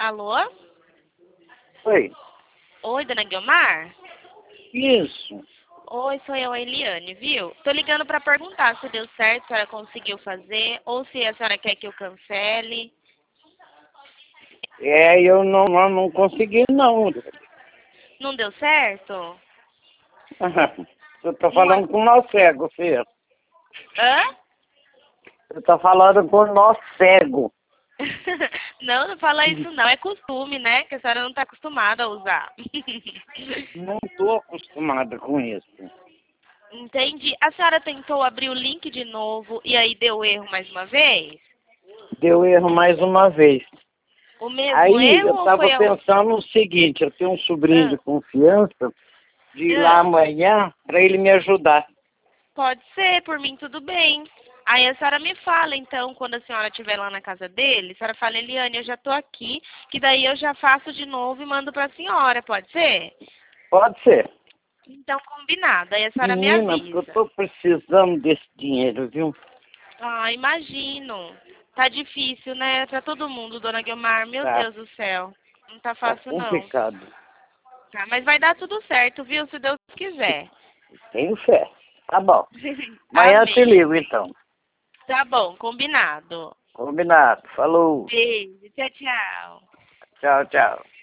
Alô? Oi. Oi, dona Guiomar? Isso. Oi, sou eu, a Eliane, viu? Tô ligando pra perguntar se deu certo, se a senhora conseguiu fazer, ou se a senhora quer que eu cancele. Eu não consegui, não. Não deu certo? Eu tô Não é... falando com o nosso cego, filho. Hã? Eu tô falando com o nosso cego. Não, não fala isso não, é costume, né? Que a senhora não tá acostumada a usar. Não tô acostumada com isso. Entendi. A senhora tentou abrir o link de novo e aí deu erro mais uma vez? Deu erro mais uma vez. O mesmo Aí erro eu ou tava foi a... pensando o seguinte, eu tenho um sobrinho de Ah, confiança de ir lá ah. amanhã para ele me ajudar. Pode ser, por mim tudo bem. Aí a senhora me fala, então, quando a senhora estiver lá na casa dele, a senhora fala, Eliane, eu já tô aqui, que daí eu já faço de novo e mando pra senhora, pode ser? Pode ser. Então, combinado. Aí a senhora me Menina, porque eu avisa. tô precisando desse dinheiro, viu? Ah, imagino. Tá difícil, né? Pra todo mundo, dona Guiomar. Meu Tá, Deus do céu. Não tá tá fácil, não. complicado. Tá, mas vai dar tudo certo, viu? Se Deus quiser. Tenho fé. Tá bom. Amanhã eu te Amém. ligo, então. Tá bom, combinado. Combinado. Falou. Beijo. Tchau, tchau. Tchau, tchau.